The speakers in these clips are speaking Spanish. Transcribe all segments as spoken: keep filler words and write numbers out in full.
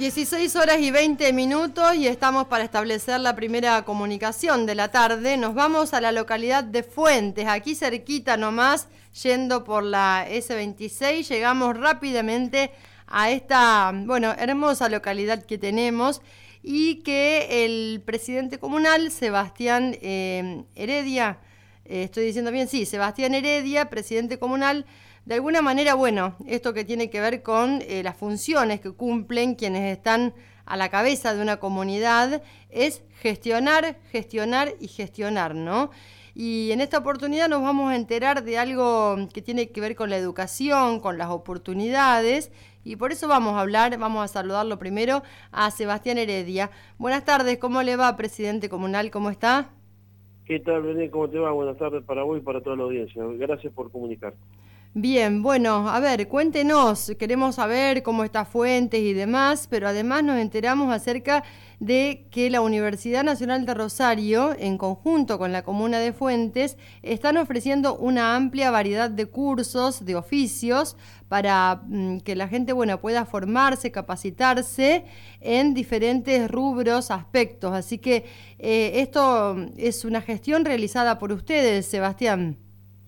dieciséis horas y veinte minutos y estamos para establecer la primera comunicación de la tarde. Nos vamos a la localidad de Fuentes, aquí cerquita nomás, yendo por la ese veintiséis. Llegamos rápidamente a esta, bueno, hermosa localidad que tenemos y que el presidente comunal, Sebastián eh, Heredia, eh, estoy diciendo bien, sí, Sebastián Heredia, presidente comunal, de alguna manera, bueno, esto que tiene que ver con eh, las funciones que cumplen quienes están a la cabeza de una comunidad, es gestionar, gestionar y gestionar, ¿no? Y en esta oportunidad nos vamos a enterar de algo que tiene que ver con la educación, con las oportunidades, y por eso vamos a hablar, vamos a saludarlo primero a Sebastián Heredia. Buenas tardes, ¿cómo le va, presidente comunal? ¿Cómo está? ¿Qué tal, Belén? ¿Cómo te va? Buenas tardes para vos y para toda la audiencia. Gracias por comunicar. Bien, bueno, a ver, cuéntenos, queremos saber cómo está Fuentes y demás, pero además nos enteramos acerca de que la Universidad Nacional de Rosario, en conjunto con la Comuna de Fuentes, están ofreciendo una amplia variedad de cursos, de oficios, para mm, que la gente, bueno, pueda formarse, capacitarse en diferentes rubros, aspectos. Así que eh, esto es una gestión realizada por ustedes, Sebastián.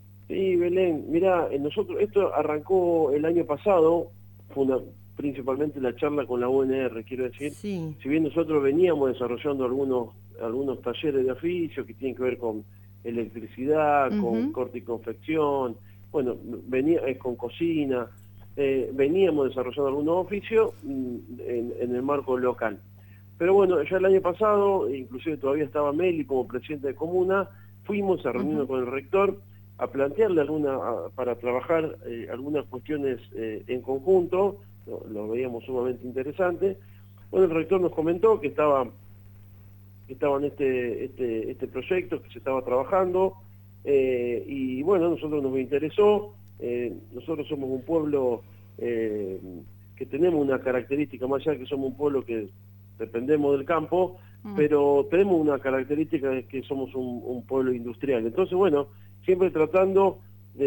Sí, Belén, mirá, nosotros, esto arrancó el año pasado, fue una, principalmente la charla con la U N R, quiero decir, Sí. si bien nosotros veníamos desarrollando algunos algunos talleres de oficio que tienen que ver con electricidad, uh-huh. con corte y confección, bueno, venía eh, con cocina, eh, veníamos desarrollando algunos oficios en, en el marco local. Pero bueno, ya el año pasado, inclusive todavía estaba Meli como presidente de comuna, fuimos a reunirnos uh-huh. con el rector, a plantearle alguna a, para trabajar eh, algunas cuestiones eh, en conjunto, lo, lo veíamos sumamente interesante. Bueno, el rector nos comentó que estaba que estaba en este este este proyecto, que se estaba trabajando, eh, y bueno, a nosotros nos interesó. Eh, nosotros somos un pueblo eh, que tenemos una característica, más allá de que somos un pueblo que dependemos del campo, mm. pero tenemos una característica de que somos un, un pueblo industrial. Entonces, bueno, siempre tratando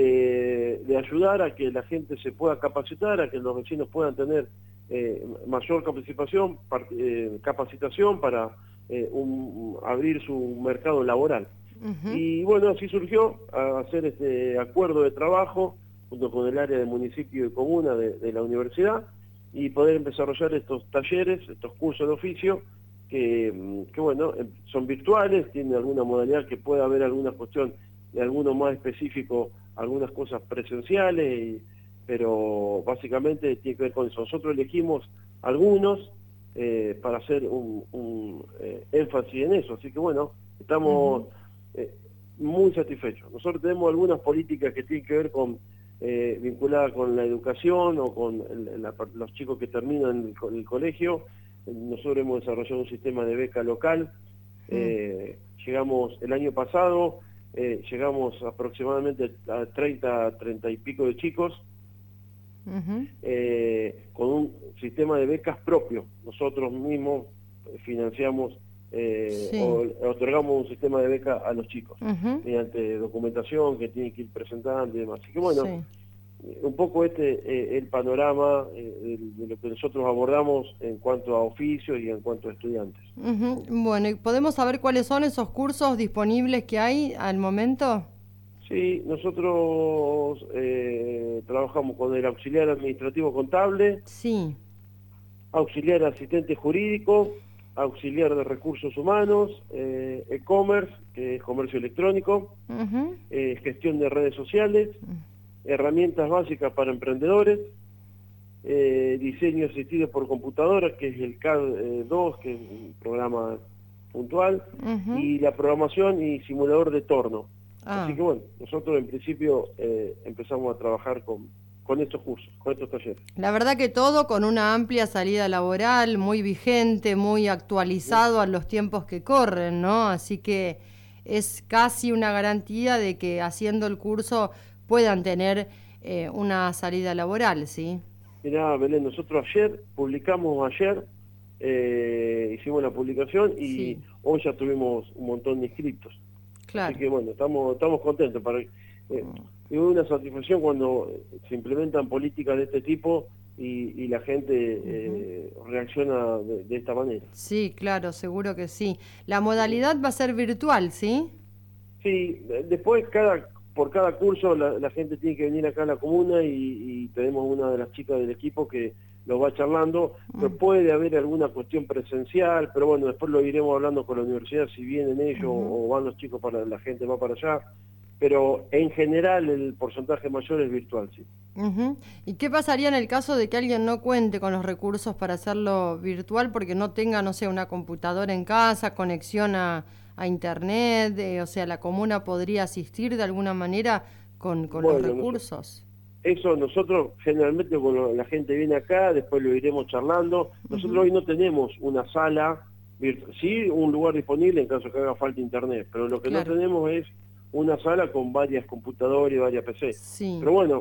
de, de ayudar a que la gente se pueda capacitar, a que los vecinos puedan tener eh, mayor capacitación, part, eh, capacitación para eh, un, abrir su mercado laboral. Uh-huh. Y bueno, así surgió a hacer este acuerdo de trabajo junto con el área de municipio y comuna de, de la universidad y poder desarrollar estos talleres, estos cursos de oficio que, que bueno, son virtuales, tienen alguna modalidad que pueda haber alguna cuestión de alguno más específico, algunas cosas presenciales, y, pero básicamente tiene que ver con eso. Nosotros elegimos algunos eh, para hacer un, un eh, énfasis en eso, así que bueno, estamos uh-huh. eh, muy satisfechos. Nosotros tenemos algunas políticas que tienen que ver con eh, vinculadas con la educación o con el, la, los chicos que terminan el, el colegio. Nosotros hemos desarrollado un sistema de beca local. Uh-huh. eh, llegamos el año pasado, Eh, llegamos aproximadamente a treinta, treinta y pico de chicos, uh-huh. eh, con un sistema de becas propio. Nosotros mismos financiamos eh, sí. o otorgamos un sistema de beca a los chicos, uh-huh. mediante documentación que tienen que ir presentando y demás. Así que bueno, sí. un poco este eh, el panorama eh, de lo que nosotros abordamos en cuanto a oficios y en cuanto a estudiantes. Uh-huh. Bueno, ¿y podemos saber cuáles son esos cursos disponibles que hay al momento? Sí, nosotros eh, trabajamos con el auxiliar administrativo contable, sí. auxiliar asistente jurídico, auxiliar de recursos humanos, eh, e-commerce, que es comercio electrónico, uh-huh. eh, gestión de redes sociales, uh-huh. herramientas básicas para emprendedores, eh, diseño asistido por computadora, que es el C A D dos, que es un programa puntual, uh-huh. y la programación y simulador de torno. Ah. Así que bueno, nosotros en principio eh, empezamos a trabajar con, con estos cursos, con estos talleres. La verdad que todo con una amplia salida laboral, muy vigente, muy actualizado sí. a los tiempos que corren, ¿no? Así que es casi una garantía de que haciendo el curso puedan tener eh, una salida laboral, ¿sí? Mirá, Belén, nosotros ayer, publicamos ayer, eh, hicimos la publicación y sí. hoy ya tuvimos un montón de inscriptos. Claro. Así que bueno, estamos estamos contentos. Para, eh, mm. Es una satisfacción cuando se implementan políticas de este tipo y, y la gente eh, uh-huh. reacciona de, de esta manera. Sí, claro, seguro que sí. La modalidad va a ser virtual, ¿sí? Sí, después cada por cada curso la, la gente tiene que venir acá a la comuna y, y tenemos una de las chicas del equipo que lo va charlando, uh-huh. pero puede haber alguna cuestión presencial, pero bueno, después lo iremos hablando con la universidad si vienen ellos uh-huh. o van los chicos, para la gente va para allá, pero en general el porcentaje mayor es virtual, sí. Uh-huh. ¿Y qué pasaría en el caso de que alguien no cuente con los recursos para hacerlo virtual porque no tenga, no sé, una computadora en casa, conexión a, a internet, eh, o sea, la comuna podría asistir de alguna manera con, con bueno, los recursos? Eso nosotros generalmente cuando la gente viene acá, después lo iremos charlando. Nosotros uh-huh. hoy no tenemos una sala virtual, sí un lugar disponible en caso que haga falta internet, pero lo que claro. no tenemos es una sala con varias computadoras y varias P C. Sí. Pero bueno,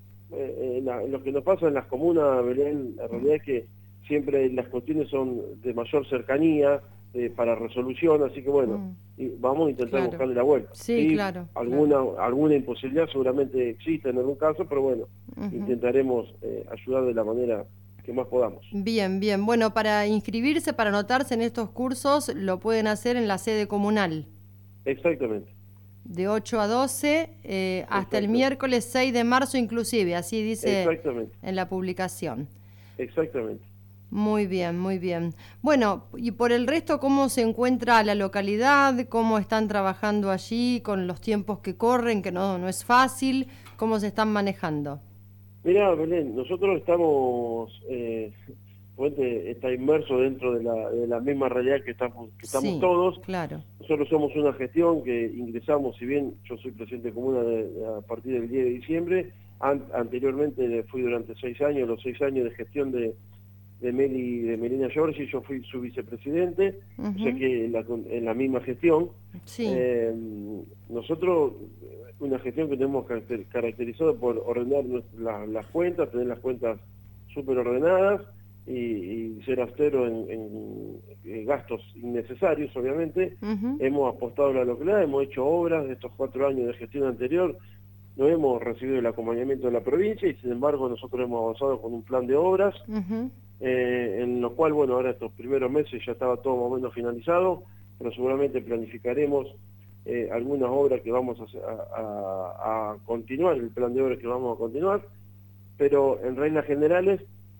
eh, eh, la, lo que nos pasa en las comunas, Belén, la realidad uh-huh. es que siempre las cuestiones son de mayor cercanía eh, para resolución, así que bueno, uh-huh. y vamos a intentar claro. buscarle la vuelta. Sí, ¿sí? claro. Alguna, claro. alguna imposibilidad seguramente existe en algún caso, pero bueno, uh-huh. intentaremos eh, ayudar de la manera que más podamos. Bien, bien. Bueno, para inscribirse, para anotarse en estos cursos, lo pueden hacer en la sede comunal. Exactamente. De ocho a doce, eh, hasta el miércoles seis de marzo inclusive, así dice en la publicación. Exactamente. Muy bien, muy bien. Bueno, y por el resto, ¿cómo se encuentra la localidad? ¿Cómo están trabajando allí con los tiempos que corren, que no, no es fácil? ¿Cómo se están manejando? Mirá, Belén, nosotros estamos... Eh, Fuente está inmerso dentro de la, de la misma realidad que estamos, que estamos sí, todos. Claro. Nosotros somos una gestión que ingresamos, si bien yo soy presidente de comuna de, de, a partir del diez de diciembre, an, anteriormente fui durante seis años, los seis años de gestión de, de, Meli, de Melina Giorgi, yo fui su vicepresidente, uh-huh. o sea que en la, en la misma gestión. Sí. Eh, nosotros, una gestión que tenemos caracterizado por ordenar las, las cuentas, tener las cuentas súper ordenadas, Y, y ser austero en, en, en gastos innecesarios, obviamente. Uh-huh. Hemos apostado a la localidad, hemos hecho obras de estos cuatro años de gestión anterior, no hemos recibido el acompañamiento de la provincia y sin embargo nosotros hemos avanzado con un plan de obras, uh-huh. eh, en lo cual, bueno, ahora estos primeros meses ya estaba todo más o menos finalizado, pero seguramente planificaremos eh, algunas obras que vamos a, a, a continuar, el plan de obras que vamos a continuar, pero en reglas generales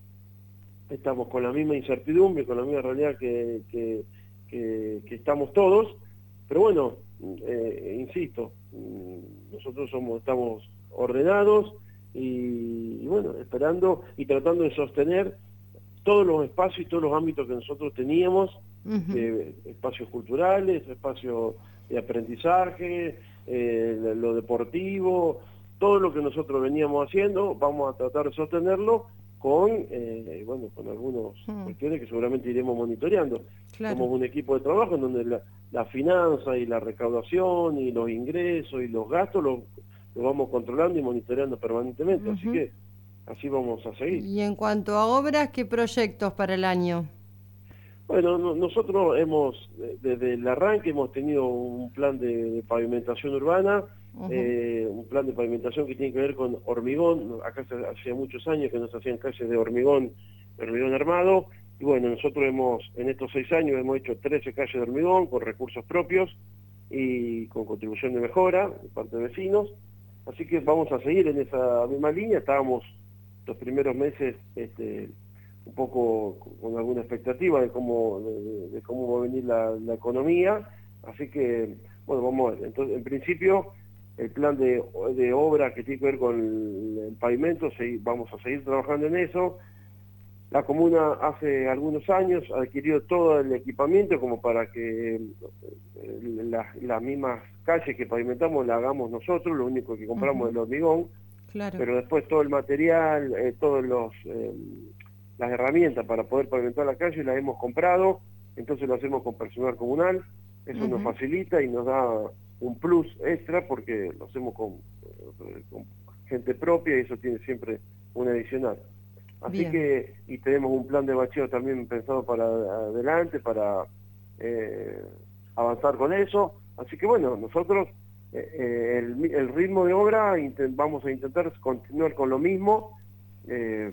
estamos con la misma incertidumbre, con la misma realidad que, que, que, que estamos todos, pero bueno, eh, insisto, nosotros somos estamos ordenados y, y bueno, esperando y tratando de sostener todos los espacios y todos los ámbitos que nosotros teníamos, uh-huh. eh, espacios culturales, espacios de aprendizaje, eh, lo deportivo, todo lo que nosotros veníamos haciendo, vamos a tratar de sostenerlo con eh, bueno con algunas uh-huh. cuestiones que seguramente iremos monitoreando. Claro. Somos un equipo de trabajo en donde la, la finanza y la recaudación y los ingresos y los gastos los lo vamos controlando y monitoreando permanentemente, uh-huh. así que así vamos a seguir. Y en cuanto a obras, ¿qué proyectos para el año? Bueno, no, nosotros hemos, desde el arranque hemos tenido un plan de, de pavimentación urbana, uh-huh. eh, un plan de pavimentación que tiene que ver con hormigón. Acá hacía muchos años que nos hacían calles de hormigón, de hormigón armado, y bueno, nosotros hemos, en estos seis años hemos hecho trece calles de hormigón con recursos propios y con contribución de mejora de parte de vecinos, así que vamos a seguir en esa misma línea. Estábamos los primeros meses este, un poco con alguna expectativa de cómo de, de cómo va a venir la, la economía, así que bueno, vamos a ver. Entonces, en principio el plan de, de obra que tiene que ver con el, el pavimento, sí, vamos a seguir trabajando en eso. La comuna hace algunos años ha adquirido todo el equipamiento como para que eh, las la mismas calles que pavimentamos la hagamos nosotros, lo único que compramos uh-huh. es el hormigón, claro. pero después todo el material, eh, todos los eh, las herramientas para poder pavimentar la calle las hemos comprado, entonces lo hacemos con personal comunal, eso uh-huh. nos facilita y nos da un plus extra porque lo hacemos con, con gente propia y eso tiene siempre un adicional. Así Bien. que, y tenemos un plan de bacheo también pensado para adelante, para eh, avanzar con eso. Así que bueno, nosotros eh, el, el ritmo de obra intent, vamos a intentar continuar con lo mismo, eh,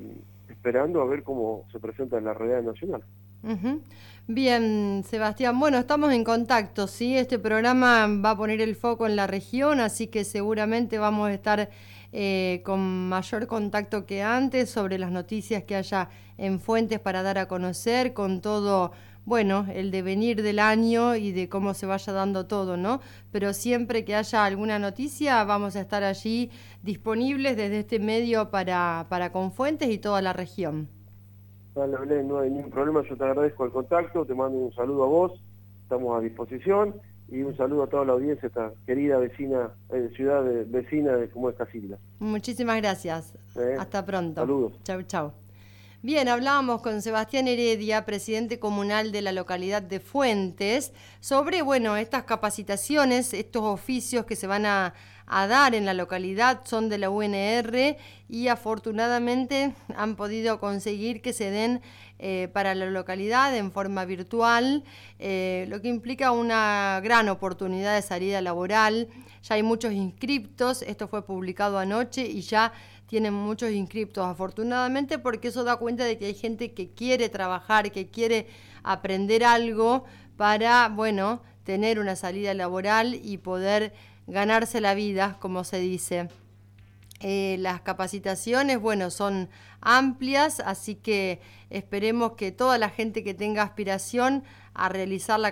esperando a ver cómo se presenta en la realidad nacional. Uh-huh. Bien, Sebastián, bueno, estamos en contacto, ¿sí? Este programa va a poner el foco en la región, así que seguramente vamos a estar eh, con mayor contacto que antes sobre las noticias que haya en Fuentes para dar a conocer, con todo, bueno, el devenir del año y de cómo se vaya dando todo, ¿no? Pero siempre que haya alguna noticia vamos a estar allí disponibles desde este medio para, para Confuentes y toda la región. Dale, Belén, no hay ningún problema, yo te agradezco el contacto, te mando un saludo a vos, estamos a disposición, y un saludo a toda la audiencia, esta querida vecina, eh, ciudad de, vecina de como es Casilda. Muchísimas gracias. ¿Eh? Hasta pronto. Saludos. Chau, chau. Bien, hablábamos con Sebastián Heredia, presidente comunal de la localidad de Fuentes, sobre, bueno, estas capacitaciones, estos oficios que se van a, a dar en la localidad, son de la U N R y afortunadamente han podido conseguir que se den eh, para la localidad en forma virtual, eh, lo que implica una gran oportunidad de salida laboral. Ya hay muchos inscriptos, esto fue publicado anoche y ya tienen muchos inscriptos, afortunadamente, porque eso da cuenta de que hay gente que quiere trabajar, que quiere aprender algo para, bueno, tener una salida laboral y poder ganarse la vida, como se dice. Eh, las capacitaciones, bueno, son amplias, así que esperemos que toda la gente que tenga aspiración a realizar la